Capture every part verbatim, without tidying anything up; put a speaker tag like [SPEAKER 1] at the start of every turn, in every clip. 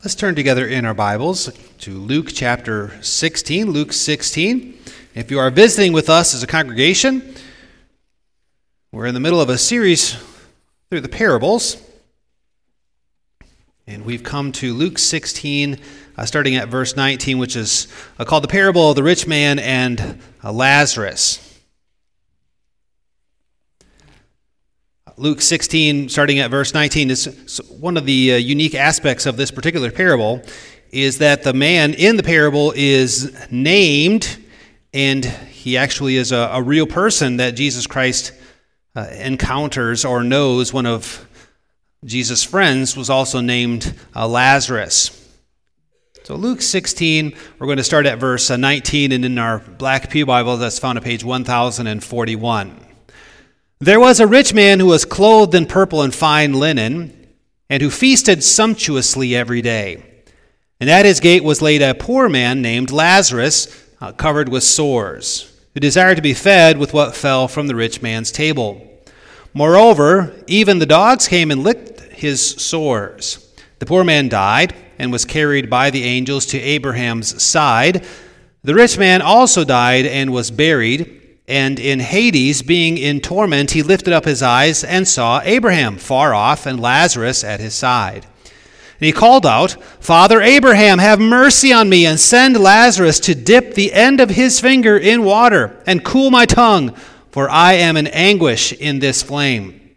[SPEAKER 1] Let's turn together in our Bibles to Luke chapter sixteen. Luke sixteen. If you are visiting with us as a congregation, we're in the middle of a series through the parables. And we've come to Luke sixteen, uh, starting at verse nineteen, which is uh, called the parable of the rich man and uh, Lazarus. Luke sixteen, starting at verse nineteen, is one of the uh, unique aspects of this particular parable is that the man in the parable is named, and he actually is a, a real person that Jesus Christ uh, encounters or knows. One of Jesus' friends was also named uh, Lazarus. So Luke sixteen, we're going to start at verse nineteen, and in our Black Pew Bible, that's found at page one thousand forty-one. There was a rich man who was clothed in purple and fine linen, and who feasted sumptuously every day. And at his gate was laid a poor man named Lazarus, uh, covered with sores, who desired to be fed with what fell from the rich man's table. Moreover, even the dogs came and licked his sores. The poor man died and was carried by the angels to Abraham's side. The rich man also died and was buried. And in Hades, being in torment, he lifted up his eyes and saw Abraham far off and Lazarus at his side. And he called out, "Father Abraham, have mercy on me, and send Lazarus to dip the end of his finger in water and cool my tongue, for I am in anguish in this flame."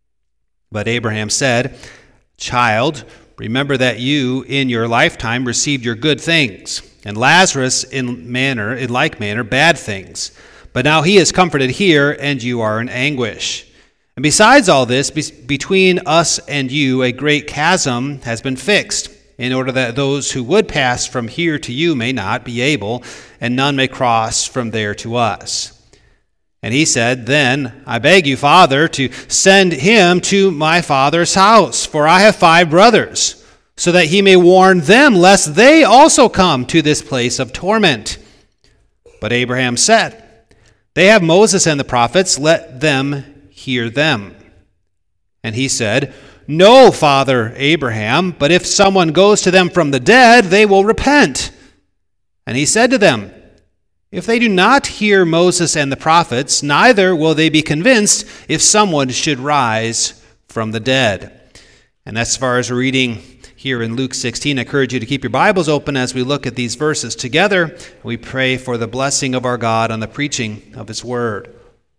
[SPEAKER 1] But Abraham said, "Child, remember that you in your lifetime received your good things, and Lazarus in manner, in like manner, bad things. But now he is comforted here, and you are in anguish. And besides all this, be- between us and you a great chasm has been fixed, in order that those who would pass from here to you may not be able, and none may cross from there to us." And he said, "Then I beg you, Father, to send him to my father's house, for I have five brothers, so that he may warn them, lest they also come to this place of torment." But Abraham said, "They have Moses and the prophets, let them hear them." And he said, "No, Father Abraham, but if someone goes to them from the dead, they will repent." And he said to them, "If they do not hear Moses and the prophets, neither will they be convinced if someone should rise from the dead." And as far as reading here in Luke sixteen, I encourage you to keep your Bibles open as we look at these verses together. We pray for the blessing of our God on the preaching of His Word.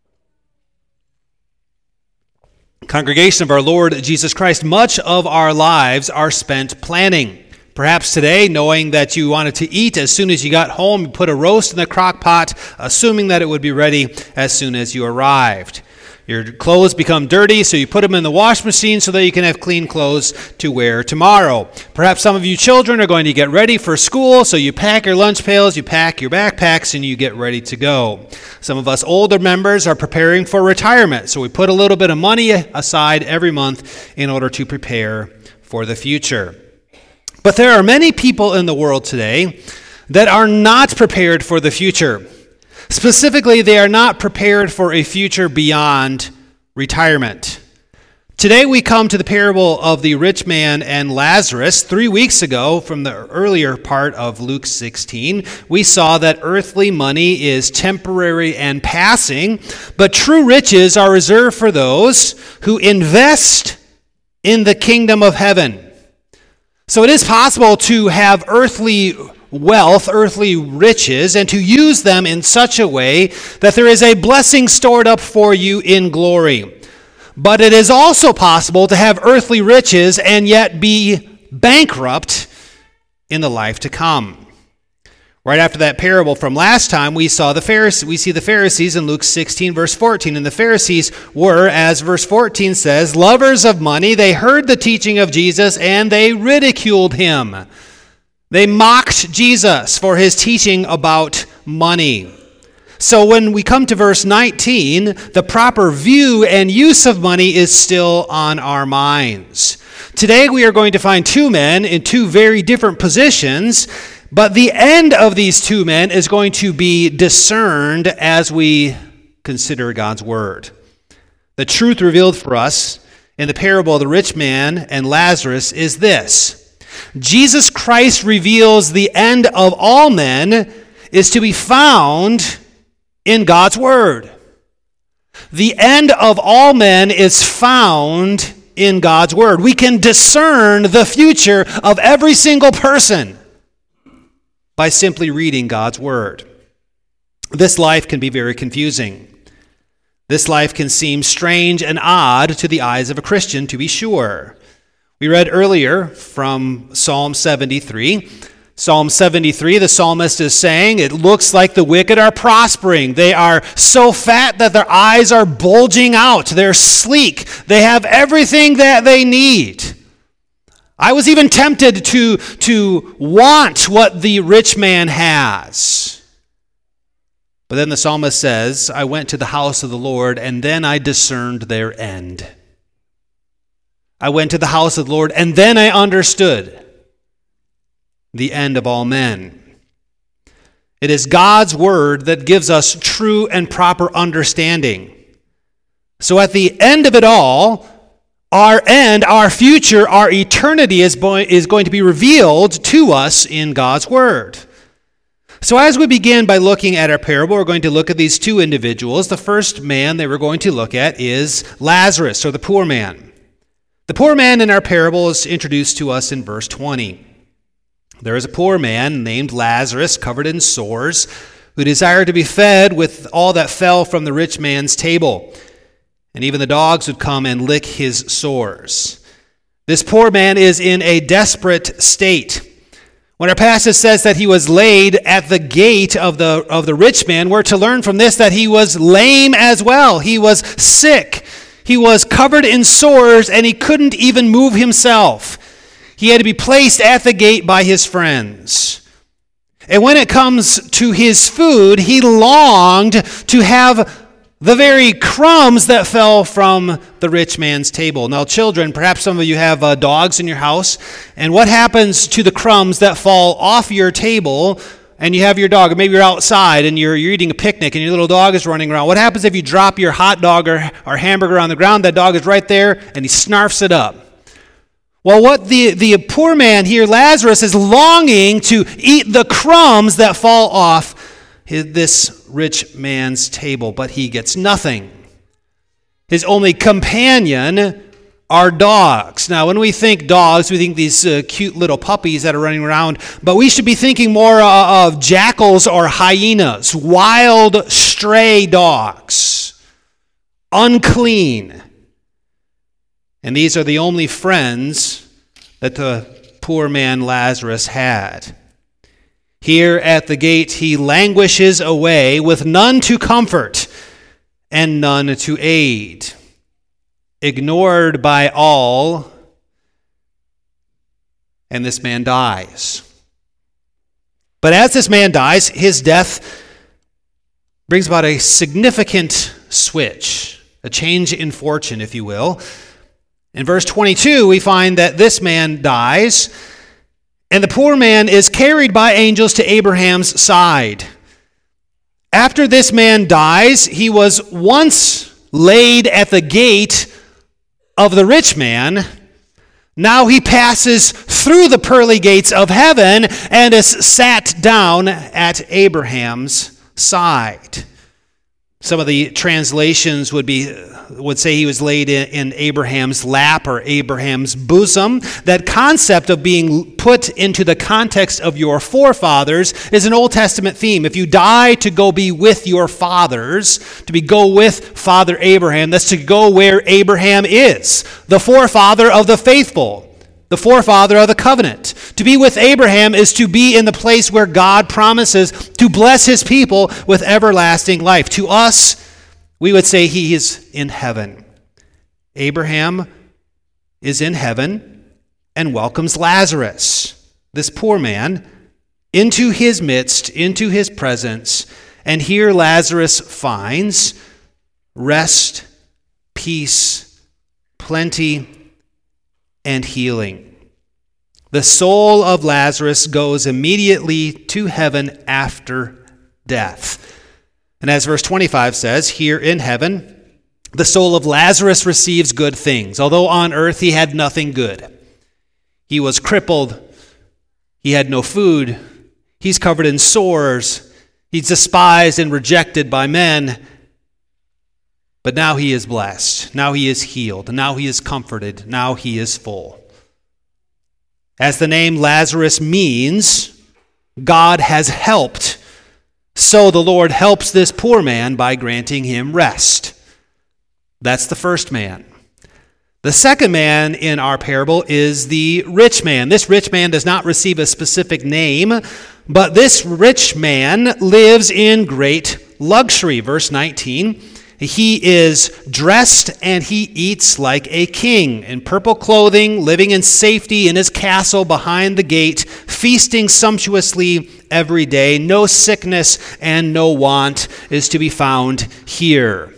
[SPEAKER 1] Congregation of our Lord Jesus Christ, much of our lives are spent planning. Perhaps today, knowing that you wanted to eat as soon as you got home, you put a roast in the crock pot, assuming that it would be ready as soon as you arrived. Your clothes become dirty, so you put them in the wash machine so that you can have clean clothes to wear tomorrow. Perhaps some of you children are going to get ready for school, so you pack your lunch pails, you pack your backpacks, and you get ready to go. Some of us older members are preparing for retirement, so we put a little bit of money aside every month in order to prepare for the future. But there are many people in the world today that are not prepared for the future. Specifically, they are not prepared for a future beyond retirement. Today we come to the parable of the rich man and Lazarus. Three weeks ago, from the earlier part of Luke sixteen, we saw that earthly money is temporary and passing, but true riches are reserved for those who invest in the kingdom of heaven. So it is possible to have earthly wealth, earthly riches, and to use them in such a way that there is a blessing stored up for you in glory. But it is also possible to have earthly riches and yet be bankrupt in the life to come. Right after that parable from last time, we saw the Pharisees, we see the Pharisees in Luke sixteen, verse fourteen. And the Pharisees were, as verse fourteen says, lovers of money. They heard the teaching of Jesus and they ridiculed him. They mocked Jesus for his teaching about money. So when we come to verse nineteen, the proper view and use of money is still on our minds. Today we are going to find two men in two very different positions, but the end of these two men is going to be discerned as we consider God's word. The truth revealed for us in the parable of the rich man and Lazarus is this: Jesus Christ reveals the end of all men is to be found in God's Word. The end of all men is found in God's Word. We can discern the future of every single person by simply reading God's Word. This life can be very confusing. This life can seem strange and odd to the eyes of a Christian, to be sure. We read earlier from Psalm seventy-three. Psalm seventy-three, the psalmist is saying, it looks like the wicked are prospering. They are so fat that their eyes are bulging out. They're sleek. They have everything that they need. I was even tempted to, to want what the rich man has. But then the psalmist says, I went to the house of the Lord, and then I discerned their end. I went to the house of the Lord, and then I understood the end of all men. It is God's Word that gives us true and proper understanding. So at the end of it all, our end, our future, our eternity is, bo- is going to be revealed to us in God's Word. So as we begin by looking at our parable, we're going to look at these two individuals. The first man that we're going to look at is Lazarus, or the poor man. The poor man in our parable is introduced to us in verse twenty. There is a poor man named Lazarus, covered in sores, who desired to be fed with all that fell from the rich man's table. And even the dogs would come and lick his sores. This poor man is in a desperate state. When our passage says that he was laid at the gate of the, of the rich man, we're to learn from this that he was lame as well. He was sick. He was covered in sores, and he couldn't even move himself. He had to be placed at the gate by his friends. And when it comes to his food, he longed to have the very crumbs that fell from the rich man's table. Now, children, perhaps some of you have uh, dogs in your house, and what happens to the crumbs that fall off your table, and you have your dog, or maybe you're outside and you're, you're eating a picnic and your little dog is running around. What happens if you drop your hot dog or, or hamburger on the ground? That dog is right there and he snarfs it up. Well, what the, the poor man here, Lazarus, is longing to eat the crumbs that fall off his, this rich man's table, but he gets nothing. His only companion are dogs. Now, when we think dogs, we think these uh, cute little puppies that are running around, but we should be thinking more uh, of jackals or hyenas, wild, stray dogs, unclean. And these are the only friends that the poor man Lazarus had. Here at the gate, he languishes away with none to comfort and none to aid. Ignored by all, and this man dies. But as this man dies, his death brings about a significant switch, a change in fortune, if you will. In verse twenty-two, we find that this man dies, and the poor man is carried by angels to Abraham's side. After this man dies, he was once laid at the gate of the rich man. Now he passes through the pearly gates of heaven and is sat down at Abraham's side. Some of the translations would be would say he was laid in, in Abraham's lap or Abraham's bosom. That concept of being put into the context of your forefathers is an Old Testament theme. If you die to go be with your fathers, to be go with Father Abraham, that's to go where Abraham is, the forefather of the faithful, the forefather of the covenant. To be with Abraham is to be in the place where God promises to bless his people with everlasting life. To us, we would say he is in heaven. Abraham is in heaven and welcomes Lazarus, this poor man, into his midst, into his presence. And here Lazarus finds rest, peace, plenty, and healing. The soul of Lazarus goes immediately to heaven after death. And as verse twenty-five says, here in heaven, the soul of Lazarus receives good things, although on earth he had nothing good. He was crippled, He had no food. He's covered in sores. He's despised and rejected by men. But now he is blessed. Now he is healed. Now he is comforted. Now he is full. As the name Lazarus means, God has helped. So the Lord helps this poor man by granting him rest. That's the first man. The second man in our parable is the rich man. This rich man does not receive a specific name, but this rich man lives in great luxury. Verse nineteen, he is dressed and he eats like a king, in purple clothing, living in safety in his castle behind the gate, feasting sumptuously every day. No sickness and no want is to be found here.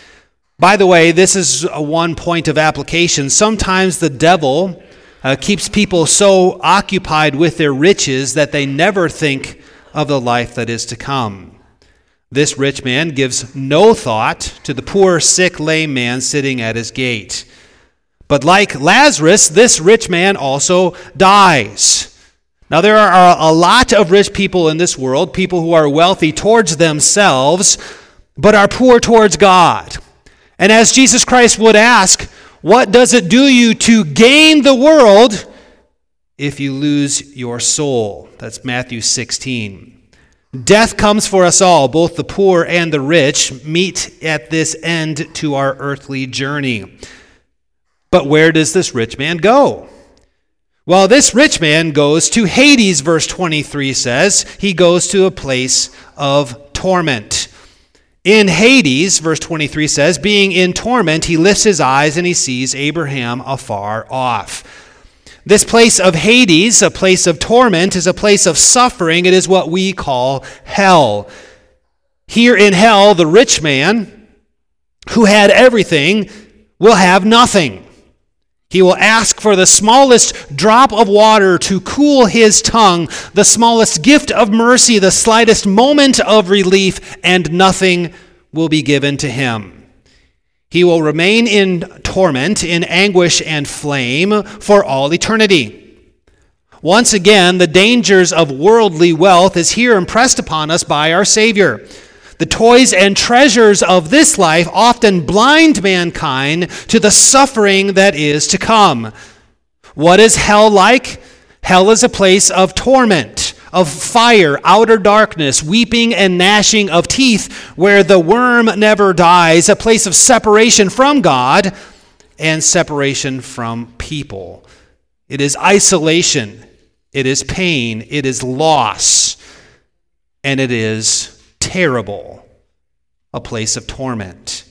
[SPEAKER 1] By the way, this is a one point of application. Sometimes the devil uh, keeps people so occupied with their riches that they never think of the life that is to come. This rich man gives no thought to the poor, sick, lame man sitting at his gate. But like Lazarus, this rich man also dies. Now, there are a lot of rich people in this world, people who are wealthy towards themselves, but are poor towards God. And as Jesus Christ would ask, what does it do you to gain the world if you lose your soul? That's Matthew sixteen. Death comes for us all, both the poor and the rich meet at this end to our earthly journey. But where does this rich man go? Well, this rich man goes to Hades, verse twenty-three says. He goes to a place of torment. In Hades, verse twenty-three says, being in torment, he lifts his eyes and he sees Abraham afar off. This place of Hades, a place of torment, is a place of suffering. It is what we call hell. Here in hell, the rich man who had everything will have nothing. He will ask for the smallest drop of water to cool his tongue, the smallest gift of mercy, the slightest moment of relief, and nothing will be given to him. He will remain in torment, in anguish and flame for all eternity. Once again, the dangers of worldly wealth is here impressed upon us by our Savior. The toys and treasures of this life often blind mankind to the suffering that is to come. What is hell like? Hell is a place of torment, of fire, outer darkness, weeping and gnashing of teeth, where the worm never dies, a place of separation from God and separation from people. It is isolation, it is pain, it is loss, and it is terrible, a place of torment.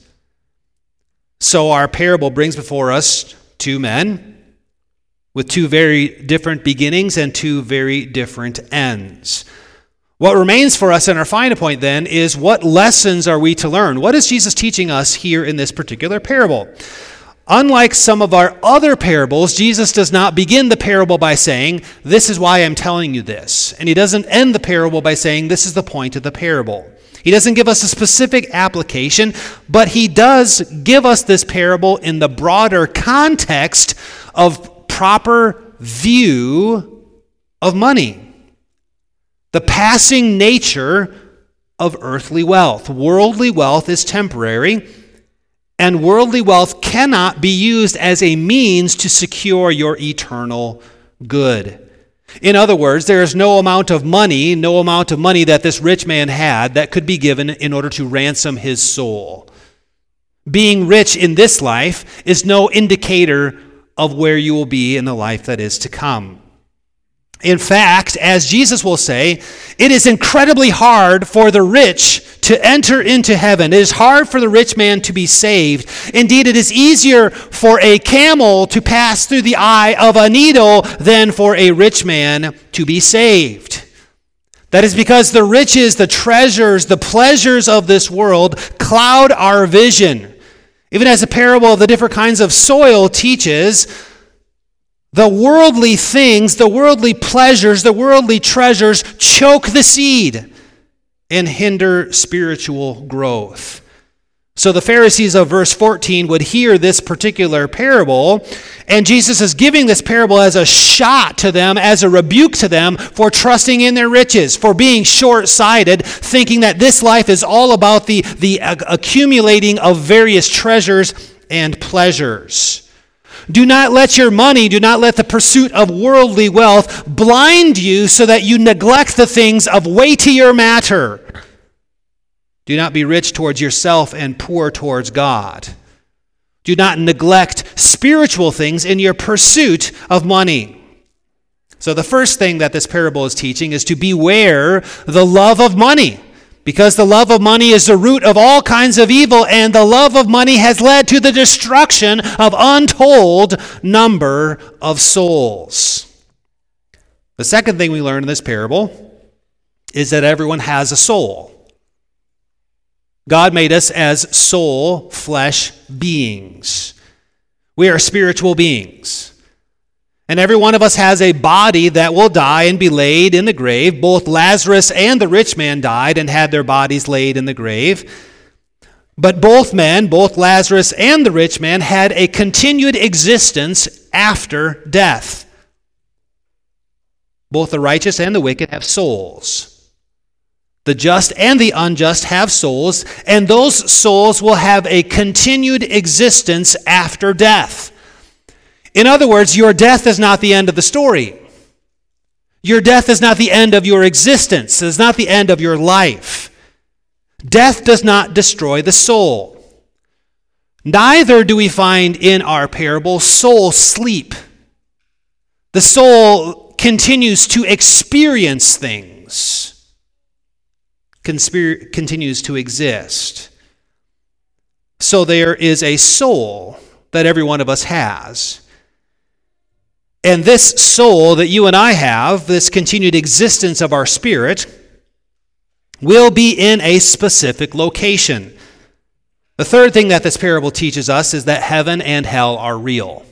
[SPEAKER 1] So our parable brings before us two men with two very different beginnings and two very different ends. What remains for us in our final point then is, what lessons are we to learn? What is Jesus teaching us here in this particular parable? Unlike some of our other parables, Jesus does not begin the parable by saying, this is why I'm telling you this. And he doesn't end the parable by saying, this is the point of the parable. He doesn't give us a specific application, but he does give us this parable in the broader context of proper view of money. The passing nature of earthly wealth. Worldly wealth is temporary, and worldly wealth cannot be used as a means to secure your eternal good. In other words, there is no amount of money, no amount of money that this rich man had that could be given in order to ransom his soul. Being rich in this life is no indicator of where you will be in the life that is to come. In fact, as Jesus will say, it is incredibly hard for the rich to enter into heaven. It is hard for the rich man to be saved. Indeed, it is easier for a camel to pass through the eye of a needle than for a rich man to be saved. That is because the riches, the treasures, the pleasures of this world cloud our vision. Even as the parable of the different kinds of soil teaches, the worldly things, the worldly pleasures, the worldly treasures choke the seed and hinder spiritual growth. So the Pharisees of verse fourteen would hear this particular parable, and Jesus is giving this parable as a shot to them, as a rebuke to them for trusting in their riches, for being short-sighted, thinking that this life is all about the, the accumulating of various treasures and pleasures. Do not let your money, do not let the pursuit of worldly wealth blind you so that you neglect the things of weightier matter. Do not be rich towards yourself and poor towards God. Do not neglect spiritual things in your pursuit of money. So the first thing that this parable is teaching is to beware the love of money, because the love of money is the root of all kinds of evil, and the love of money has led to the destruction of untold number of souls. The second thing we learn in this parable is that everyone has a soul. God made us as soul, flesh beings. We are spiritual beings. And every one of us has a body that will die and be laid in the grave. Both Lazarus and the rich man died and had their bodies laid in the grave. But both men, both Lazarus and the rich man, had a continued existence after death. Both the righteous and the wicked have souls. The just and the unjust have souls, and those souls will have a continued existence after death. In other words, your death is not the end of the story. Your death is not the end of your existence. It is not the end of your life. Death does not destroy the soul. Neither do we find in our parable soul sleep. The soul continues to experience things. Conspir- continues to exist. So there is a soul that every one of us has. And this soul that you and I have, this continued existence of our spirit, will be in a specific location. The third thing that this parable teaches us is that heaven and hell are real.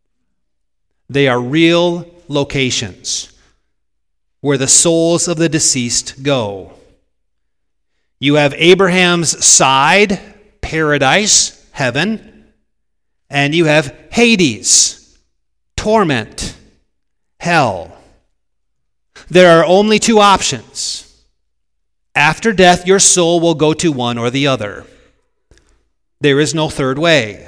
[SPEAKER 1] They are real locations where the souls of the deceased go. You have Abraham's side, paradise, heaven, and you have Hades, torment, hell. There are only two options. After death, your soul will go to one or the other. There is no third way.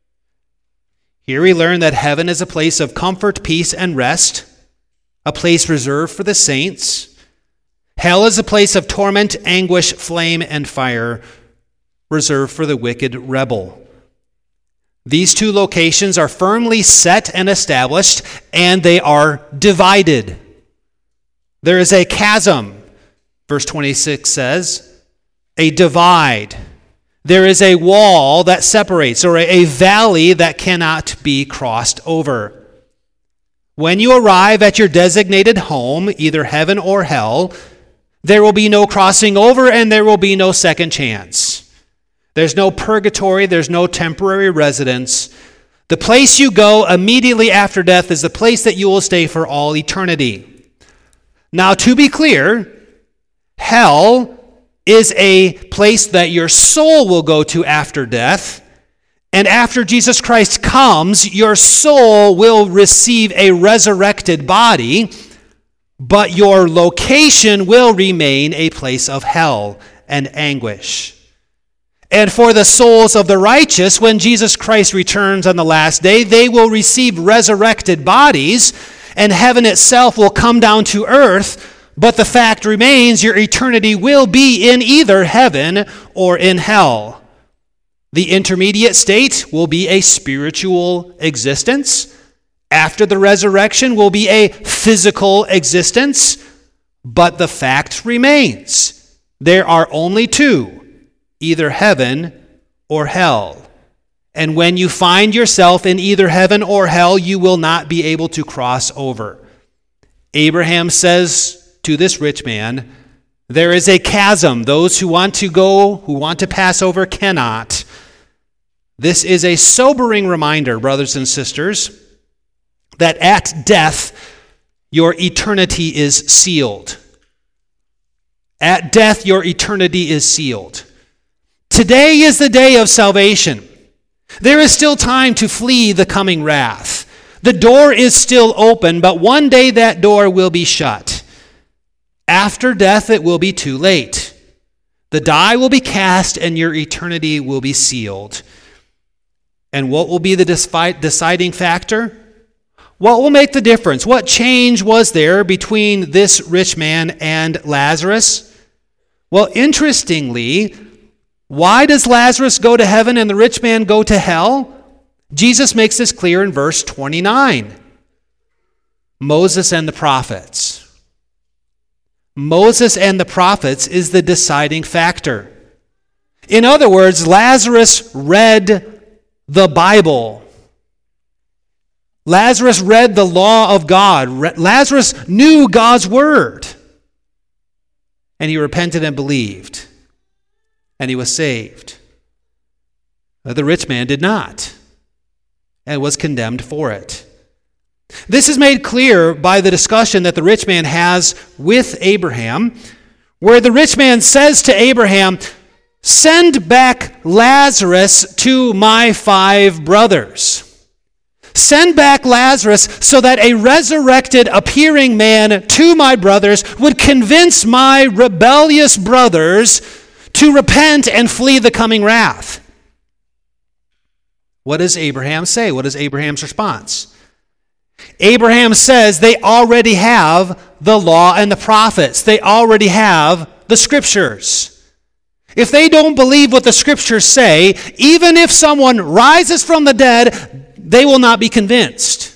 [SPEAKER 1] Here we learn that heaven is a place of comfort, peace, and rest, a place reserved for the saints. Hell is a place of torment, anguish, flame, and fire, reserved for the wicked rebel. These two locations are firmly set and established, and they are divided. There is a chasm, verse twenty-six says, a divide. There is a wall that separates, or a valley that cannot be crossed over. When you arrive at your designated home, either heaven or hell, there will be no crossing over and there will be no second chance. There's no purgatory, there's no temporary residence. The place you go immediately after death is the place that you will stay for all eternity. Now, to be clear, hell is a place that your soul will go to after death, and after Jesus Christ comes, your soul will receive a resurrected body, but your location will remain a place of hell and anguish. And for the souls of the righteous, when Jesus Christ returns on the last day, they will receive resurrected bodies, and heaven itself will come down to earth. But the fact remains, your eternity will be in either heaven or in hell. The intermediate state will be a spiritual existence. After the resurrection will be a physical existence. But the fact remains, there are only two, either heaven or hell. And when you find yourself in either heaven or hell, you will not be able to cross over. Abraham says to this rich man, there is a chasm. Those who want to go, who want to pass over, cannot. This is a sobering reminder, brothers and sisters, that at death, your eternity is sealed. At death, your eternity is sealed. Today is the day of salvation. There is still time to flee the coming wrath. The door is still open, but one day that door will be shut. After death, it will be too late. The die will be cast, and your eternity will be sealed. And what will be the deciding factor? What will make the difference? What change was there between this rich man and Lazarus? Well, interestingly, why does Lazarus go to heaven and the rich man go to hell? Jesus makes this clear in verse twenty-nine. Moses and the prophets. Moses and the prophets is the deciding factor. In other words, Lazarus read the Bible. Lazarus read the law of God. Lazarus knew God's word. And he repented and believed. And he was saved. The rich man did not, and was condemned for it. This is made clear by the discussion that the rich man has with Abraham, where the rich man says to Abraham, "Send back Lazarus to my five brothers. Send back Lazarus so that a resurrected appearing man to my brothers would convince my rebellious brothers to repent and flee the coming wrath." What does Abraham say? What is Abraham's response? Abraham says they already have the law and the prophets. They already have the scriptures. If they don't believe what the scriptures say, even if someone rises from the dead, they will not be convinced.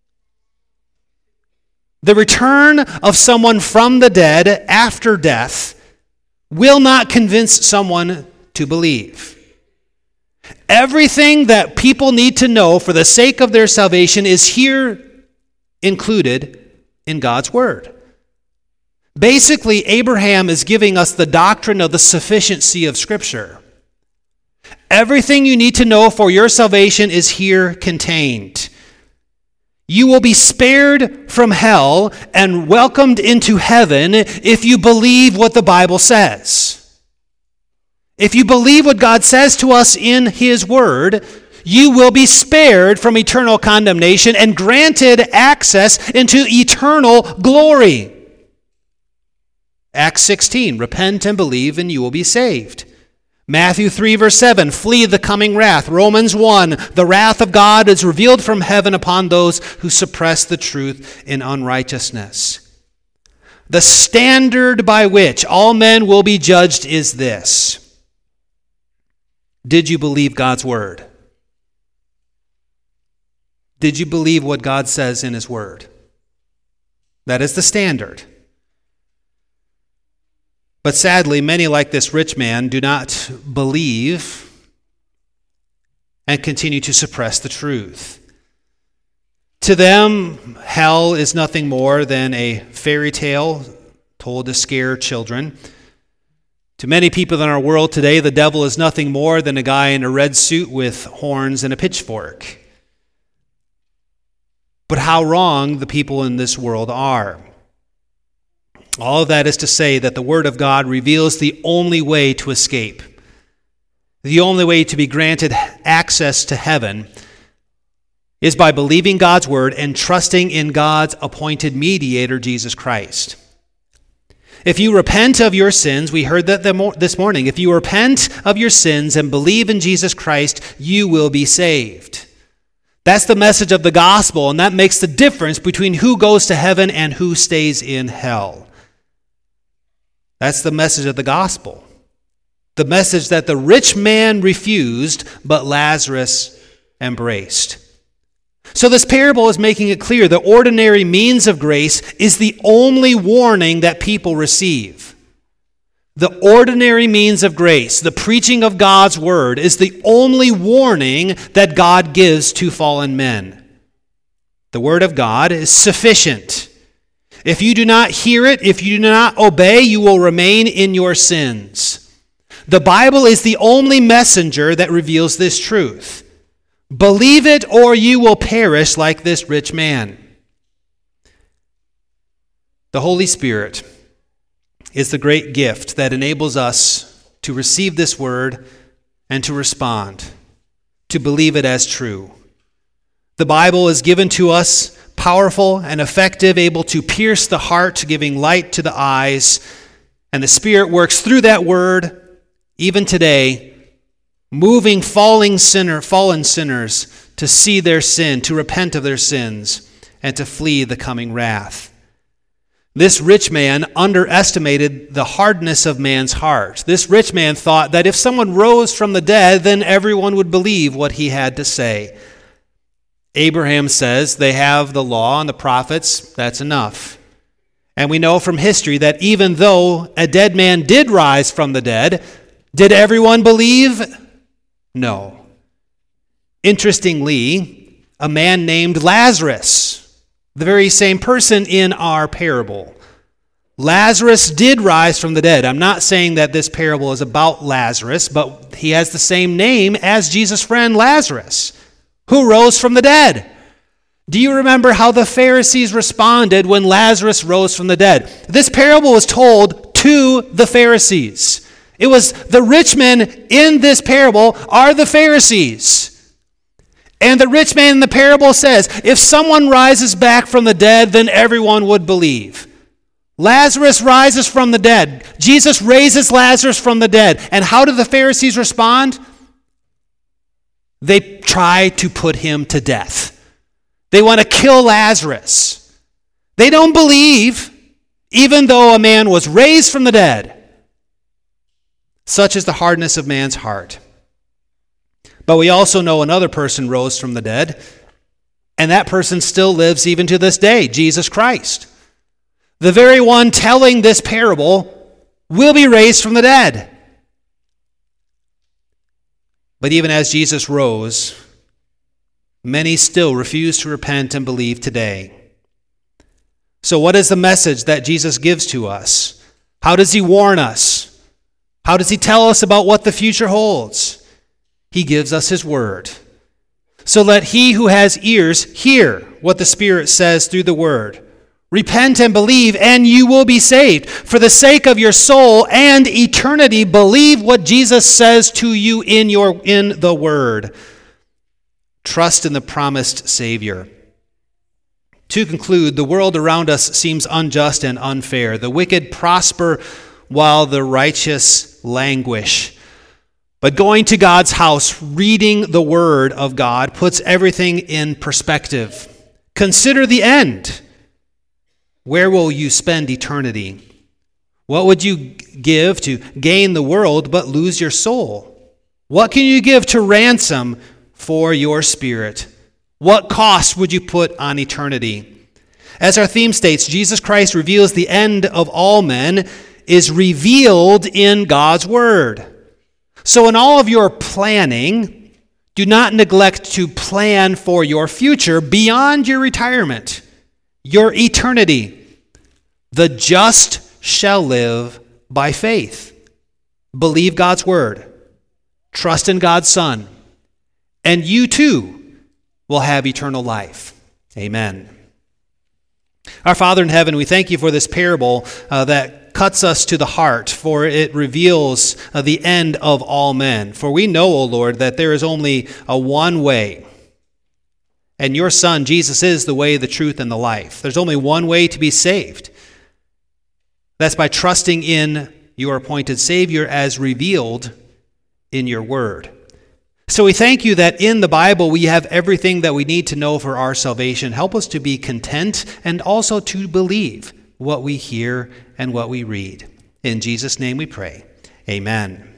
[SPEAKER 1] The return of someone from the dead after death will not convince someone to believe. Everything that people need to know for the sake of their salvation is here included in God's word. Basically, Abraham is giving us the doctrine of the sufficiency of Scripture. Everything you need to know for your salvation is here contained. You will be spared from hell and welcomed into heaven if you believe what the Bible says. If you believe what God says to us in His Word, you will be spared from eternal condemnation and granted access into eternal glory. Acts sixteen, repent and believe and you will be saved. Matthew three, verse seven, flee the coming wrath. Romans one, the wrath of God is revealed from heaven upon those who suppress the truth in unrighteousness. The standard by which all men will be judged is this. Did you believe God's word? Did you believe what God says in His word? That is the standard. But sadly, many like this rich man do not believe and continue to suppress the truth. To them, hell is nothing more than a fairy tale told to scare children. To many people in our world today, the devil is nothing more than a guy in a red suit with horns and a pitchfork. But how wrong the people in this world are. All of that is to say that the Word of God reveals the only way to escape, the only way to be granted access to heaven is by believing God's Word and trusting in God's appointed mediator, Jesus Christ. If you repent of your sins, we heard that this morning, if you repent of your sins and believe in Jesus Christ, you will be saved. That's the message of the gospel, and that makes the difference between who goes to heaven and who stays in hell. That's the message of the gospel. The message that the rich man refused, but Lazarus embraced. So this parable is making it clear the ordinary means of grace is the only warning that people receive. The ordinary means of grace, the preaching of God's word, is the only warning that God gives to fallen men. The word of God is sufficient. If you do not hear it, if you do not obey, you will remain in your sins. The Bible is the only messenger that reveals this truth. Believe it or you will perish like this rich man. The Holy Spirit is the great gift that enables us to receive this word and to respond, to believe it as true. The Bible is given to us, powerful and effective, able to pierce the heart, giving light to the eyes, and the Spirit works through that word, even today, moving falling sinner, fallen sinners to see their sin, to repent of their sins, and to flee the coming wrath. This rich man underestimated the hardness of man's heart. This rich man thought that if someone rose from the dead, then everyone would believe what he had to say. Abraham says they have the law and the prophets, that's enough. And we know from history that even though a dead man did rise from the dead, did everyone believe? No. Interestingly, a man named Lazarus, the very same person in our parable. Lazarus did rise from the dead. I'm not saying that this parable is about Lazarus, but he has the same name as Jesus' friend Lazarus, who rose from the dead. Do you remember how the Pharisees responded when Lazarus rose from the dead? This parable was told to the Pharisees. It was the rich men in this parable are the Pharisees. And the rich man in the parable says, if someone rises back from the dead, then everyone would believe. Lazarus rises from the dead. Jesus raises Lazarus from the dead. And how do the Pharisees respond? They try to put him to death. They want to kill Lazarus. They don't believe, even though a man was raised from the dead. Such is the hardness of man's heart. But we also know another person rose from the dead, and that person still lives even to this day, Jesus Christ. The very one telling this parable will be raised from the dead. But even as Jesus rose, many still refuse to repent and believe today. So what is the message that Jesus gives to us? How does he warn us? How does he tell us about what the future holds? He gives us his word. So let he who has ears hear what the Spirit says through the word. Repent and believe, and you will be saved. For the sake of your soul and eternity, believe what Jesus says to you in your in the word. Trust in the promised Savior. To conclude, the world around us seems unjust and unfair. The wicked prosper while the righteous languish. But going to God's house, reading the word of God, puts everything in perspective. Consider the end. Where will you spend eternity? What would you give to gain the world but lose your soul? What can you give to ransom for your spirit? What cost would you put on eternity? As our theme states, Jesus Christ reveals the end of all men is revealed in God's word. So in all of your planning, do not neglect to plan for your future beyond your retirement, your eternity. The just shall live by faith. Believe God's word. Trust in God's Son. And you too will have eternal life. Amen. Our Father in heaven, we thank you for this parable uh, that cuts us to the heart, for it reveals uh, the end of all men. For we know, O Lord, that there is only a one way, and your Son, Jesus, is the way, the truth, and the life. There's only one way to be saved. That's by trusting in your appointed Savior as revealed in your word. So we thank you that in the Bible we have everything that we need to know for our salvation. Help us to be content and also to believe what we hear and what we read. In Jesus' name we pray. Amen.